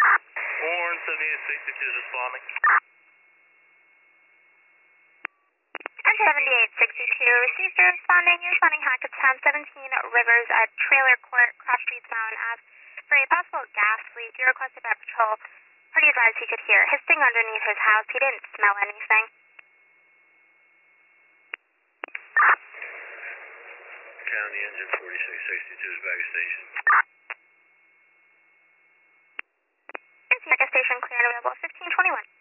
Warren 7862 is responding. 7862, received your responding. You're responding Hackettstown 17 Rivers at Trailer Court, Cross Street, Mountain Ave. For a possible gas leak, you requested that patrol. Pretty advised he could hear hissing underneath his house. He didn't smell anything. County engine 4662 is back at station. Back at station, clear and available 1521.